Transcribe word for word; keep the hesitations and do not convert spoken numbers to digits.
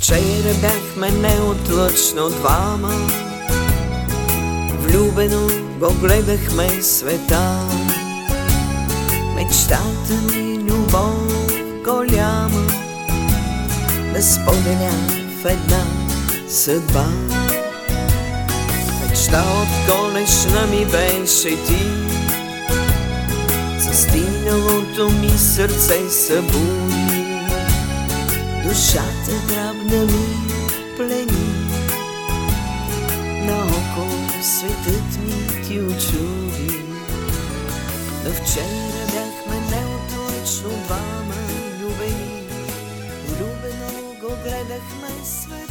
Вчера бяхме неотлъчно двама, влюбено го гледахме света. Мечтата ми любов голяма, да споделя в една съдба. Мечта от колешна ми беше ти, застиналото ми сърце събуди. Душата драбна ми плени, наоколо светът ми ти очуди. Но вчера бяхме неотлъчно двама, любени, влюбено го гледахме света.